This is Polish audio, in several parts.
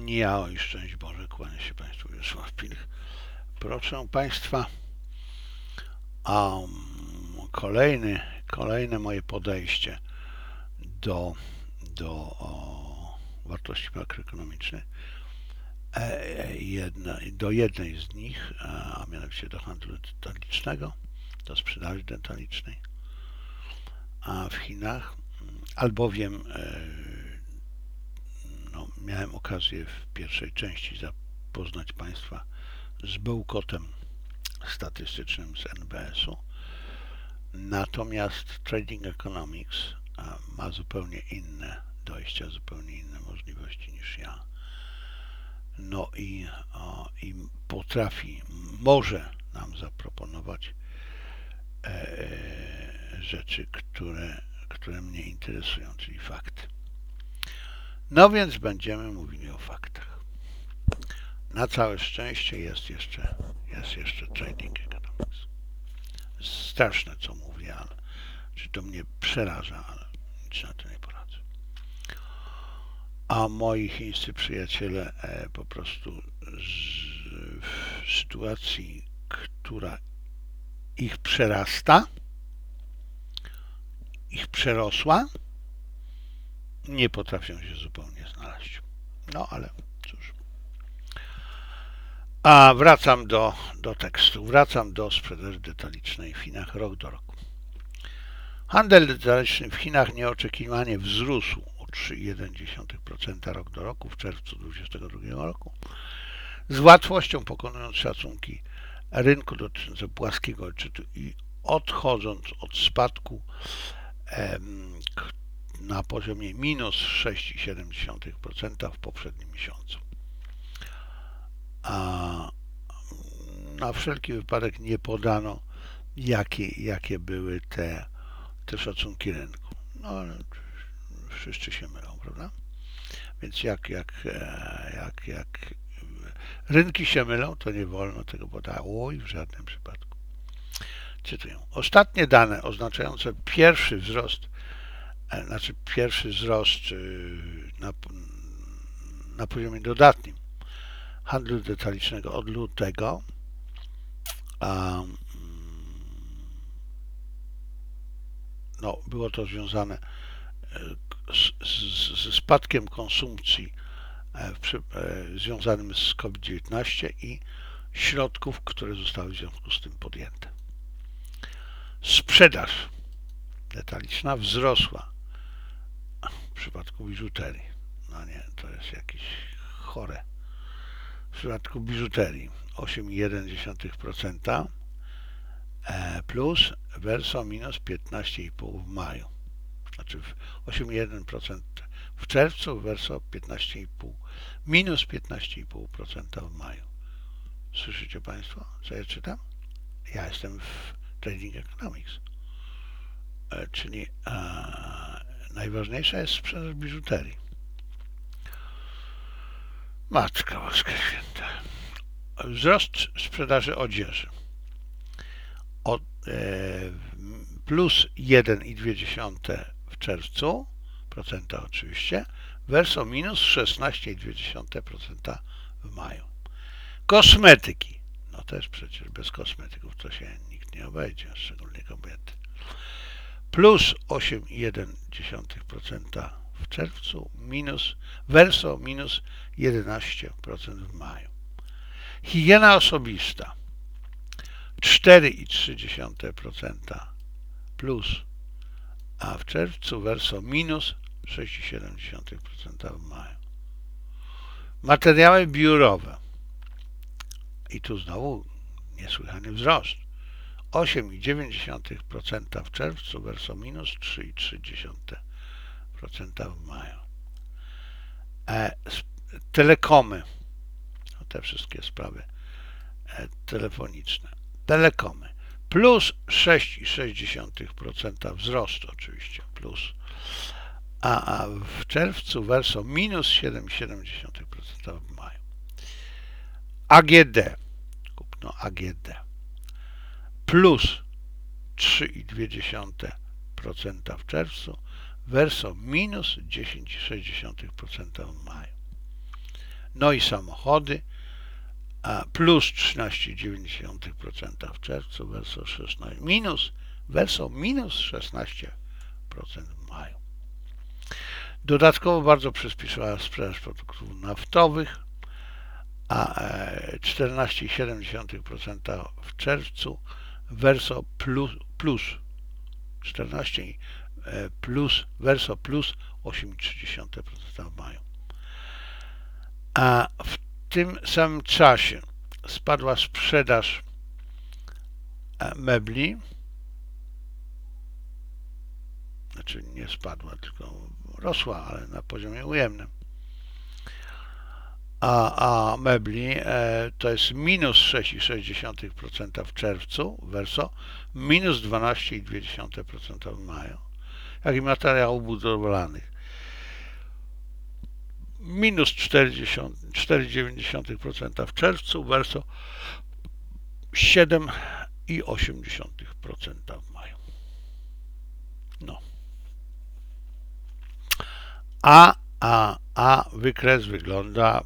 Ja, oj, szczęść Boże, kłania się Państwu Wiesław Pilch. Proszę Państwa, kolejne moje podejście do wartości makroekonomicznych, do jednej z nich, a mianowicie do handlu detalicznego, do sprzedaży detalicznej w Chinach, albowiem miałem okazję w pierwszej części zapoznać Państwa z bełkotem statystycznym z NBS-u. Natomiast Trading Economics ma zupełnie inne dojścia, zupełnie inne możliwości niż ja. No i może nam zaproponować rzeczy, które mnie interesują, czyli fakty. No więc będziemy mówili o faktach. Na całe szczęście jest jeszcze Trading Economics. Straszne, co mówię, ale czy to mnie przeraża, ale nic na to nie poradzę. A moi chińscy przyjaciele po prostu w sytuacji, która ich przerasta, ich przerosła, nie potrafią się zupełnie znaleźć. No ale cóż. A wracam do tekstu, wracam do sprzedaży detalicznej w Chinach rok do roku. Handel detaliczny w Chinach nieoczekiwanie wzrósł o 3,1% rok do roku w czerwcu 2022 roku, z łatwością pokonując szacunki rynku dotyczące płaskiego odczytu i odchodząc od spadku na poziomie minus 6,7% w poprzednim miesiącu. A na wszelki wypadek nie podano, jakie były te szacunki rynku. No ale wszyscy się mylą, prawda? Więc jak rynki się mylą, to nie wolno tego podać. Oj, w żadnym przypadku. Cytuję. Ostatnie dane oznaczające pierwszy wzrost na poziomie dodatnim handlu detalicznego od lutego było to związane ze spadkiem konsumpcji związanym z COVID-19 i środków, które zostały w związku z tym podjęte. Sprzedaż detaliczna wzrosła w przypadku biżuterii. No nie, to jest jakieś chore. W przypadku biżuterii 8,1% plus versus minus 15,5% w maju. Znaczy 8,1% w czerwcu versus 15,5%, minus 15,5% w maju. Słyszycie Państwo, co ja czytam? Ja jestem w Trading Economics. Czyli najważniejsza jest sprzedaż biżuterii. Matka Boska Święta. Wzrost sprzedaży odzieży plus 1,2% w czerwcu, procenta oczywiście, versus minus 16,2% w maju. Kosmetyki. No też przecież bez kosmetyków to się nikt nie obejdzie, szczególnie kobiety. Plus 8,1% w czerwcu, versus minus 11% w maju. Higiena osobista 4,3% plus, a w czerwcu versus minus 6,7% w maju. Materiały biurowe i tu znowu niesłychany wzrost 8,9% w czerwcu versus minus 3,3% w maju. Telekomy, te wszystkie sprawy telefoniczne, telekomy plus 6,6% wzrost oczywiście, plus, a w czerwcu versus minus 7,7% w maju. AGD, kupno AGD, plus 3,2% w czerwcu versus minus 10,6% w maju. No i samochody plus 13,9% w czerwcu versus 16, minus 16% w maju. Dodatkowo bardzo przyspieszyła sprzedaż produktów naftowych, a 14,7% w czerwcu versus plus 8,3% w maju. A w tym samym czasie spadła sprzedaż mebli, znaczy nie spadła, tylko rosła, ale na poziomie ujemnym. A mebli to jest minus 6,6% w czerwcu versus minus 12,2% w maju, jak i materiałów budowlanych. Minus 4,9% w czerwcu versus 7,8% w maju. No. A wykres wygląda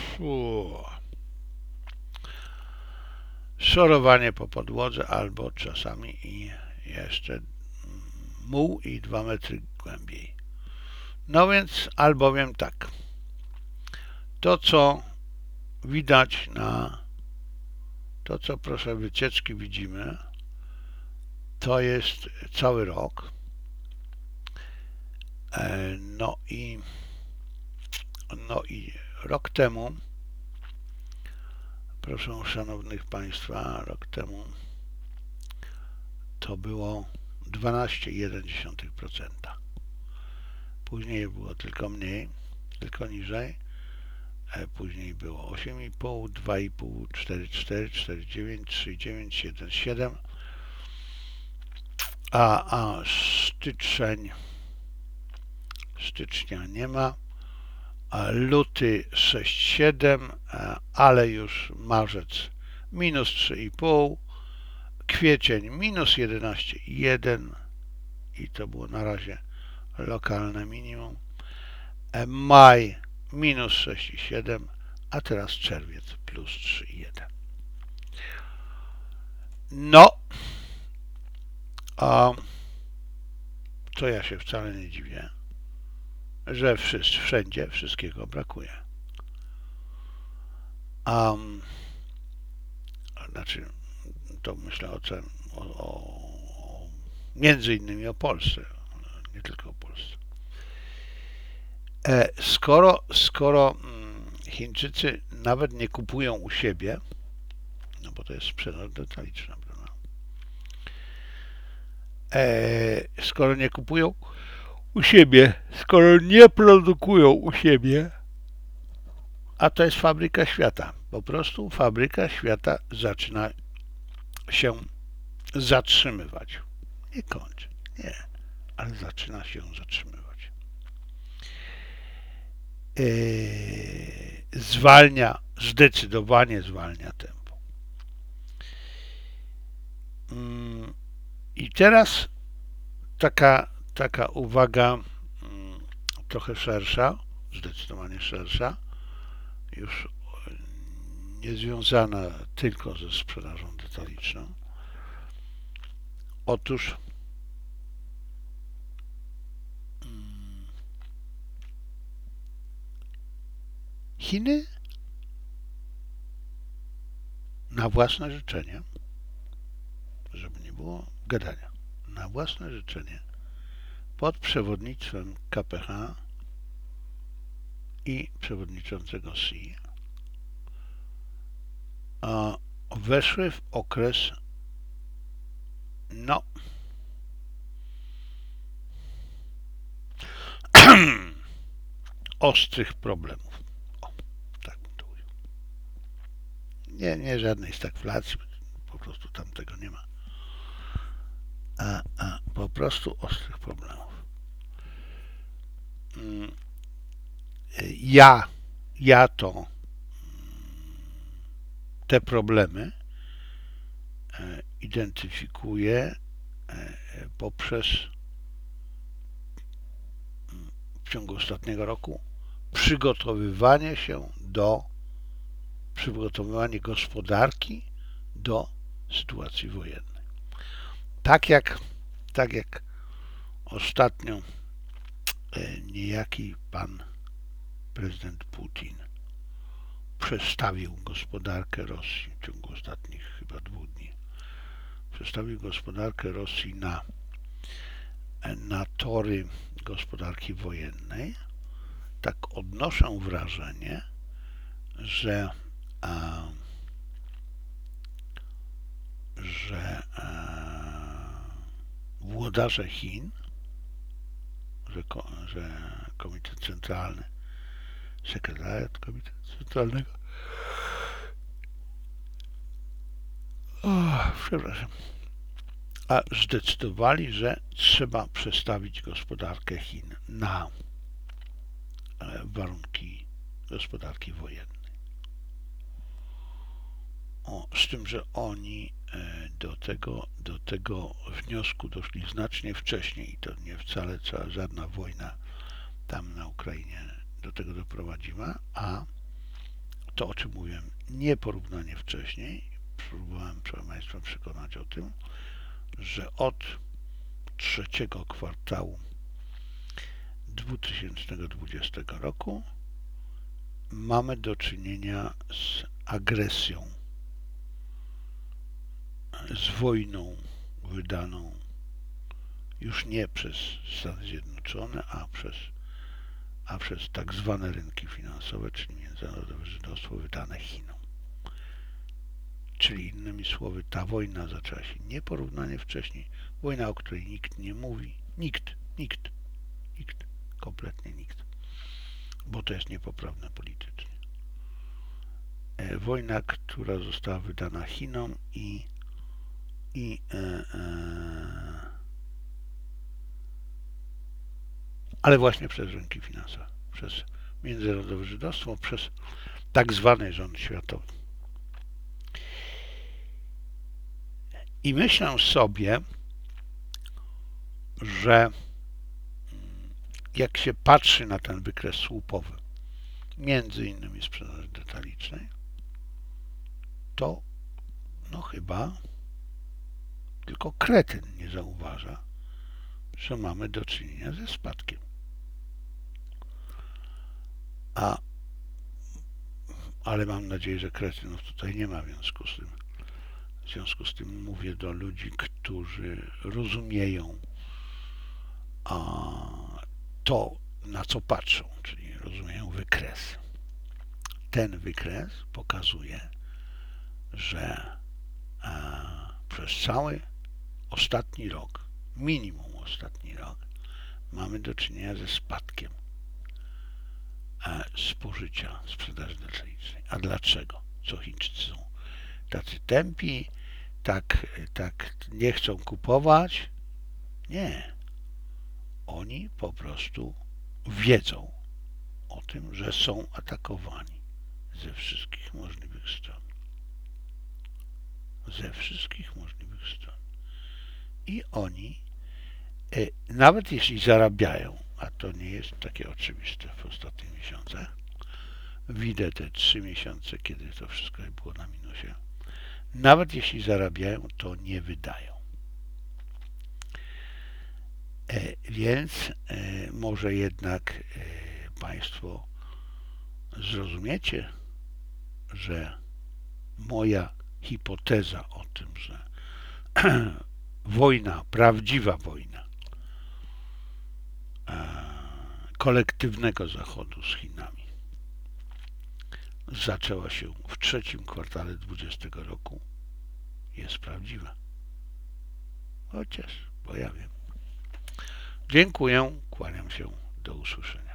szorowanie po podłodze albo czasami i jeszcze muł i 2 metry głębiej. No więc albowiem tak. To co widać to co proszę wycieczki widzimy, to jest cały rok. No i rok temu, proszę szanownych Państwa, rok temu to było 12,1%. Później było tylko mniej, tylko niżej. Później było 8,5, 2,5, 4,4, 4,9, 3,9, 1,7. A stycznia nie ma. Luty 6,7, ale już marzec minus 3,5, kwiecień minus 11,1 i to było na razie lokalne minimum, maj minus 6,7, a teraz czerwiec plus 3,1. No, to ja się wcale nie dziwię, że wszędzie wszystkiego brakuje. Znaczy, to myślę między innymi o Polsce, nie tylko o Polsce. Skoro Chińczycy nawet nie kupują u siebie, no bo to jest sprzedaż detaliczna, prawda? Skoro nie kupują u siebie, skoro nie produkują u siebie, a to jest fabryka świata. Po prostu fabryka świata zaczyna się zatrzymywać. Nie kończy, nie, ale zaczyna się zatrzymywać. Zdecydowanie zwalnia tempo. I teraz taka uwaga trochę szersza, zdecydowanie szersza, już nie związana tylko ze sprzedażą detaliczną. Otóż Chiny na własne życzenie, żeby nie było gadania, na własne życzenie pod przewodnictwem KPH i przewodniczącego Xi weszły w okres ostrych problemów. Tak bym to ujął. Nie żadnej stagflacji, po prostu tam tego nie ma. Po prostu ostrych problemów. Ja to te problemy identyfikuję poprzez w ciągu ostatniego roku przygotowywanie się do przygotowywania gospodarki do sytuacji wojennej. Tak jak ostatnio niejaki pan prezydent Putin przestawił gospodarkę Rosji w ciągu ostatnich chyba 2 dni. Przestawił gospodarkę Rosji na tory gospodarki wojennej. Tak odnoszę wrażenie, że włodarze Chin, że Komitet Centralny, sekretariat Komitetu Centralnego, przepraszam, zdecydowali, że trzeba przestawić gospodarkę Chin na warunki gospodarki wojennej. Z tym, że oni do tego wniosku doszli znacznie wcześniej i to nie wcale żadna wojna tam na Ukrainie do tego doprowadziła, a to, o czym mówiłem, nieporównanie wcześniej, próbowałem Państwa przekonać o tym, że od 3 kwartału 2020 roku mamy do czynienia z agresją, z wojną wydaną już nie przez Stany Zjednoczone, a przez tak zwane rynki finansowe, czyli międzynarodowe żydostwo wydane Chinom. Czyli innymi słowy, ta wojna zaczęła się nieporównanie wcześniej. Wojna, o której nikt nie mówi. Nikt. Kompletnie nikt. Bo to jest niepoprawne politycznie. Wojna, która została wydana Chinom ale właśnie przez rynki finansowe, przez międzynarodowe żydostwo, przez tak zwany rząd światowy. I myślę sobie, że jak się patrzy na ten wykres słupowy, między innymi sprzedaży detalicznej, to chyba tylko kretyn nie zauważa, że mamy do czynienia ze spadkiem. Ale mam nadzieję, że kretynów tutaj nie ma, w związku z tym mówię do ludzi, którzy rozumieją to, na co patrzą, czyli rozumieją wykres. Ten wykres pokazuje, że przez cały ostatni rok, minimum ostatni rok, mamy do czynienia ze spadkiem spożycia sprzedaży detalicznej. A dlaczego? Co Chińczycy są tacy tępi, tak nie chcą kupować? Nie. Oni po prostu wiedzą o tym, że są atakowani ze wszystkich możliwych stron. Ze wszystkich możliwych stron. I oni, nawet jeśli zarabiają, a to nie jest takie oczywiste w ostatnich miesiącach, widzę te 3 miesiące, kiedy to wszystko było na minusie, nawet jeśli zarabiają, to nie wydają. Więc może jednak Państwo zrozumiecie, że moja hipoteza o tym, że wojna, prawdziwa wojna kolektywnego Zachodu z Chinami zaczęła się w 3 kwartale 2020 roku, jest prawdziwa. Chociaż, bo ja wiem. Dziękuję, kłaniam się, do usłyszenia.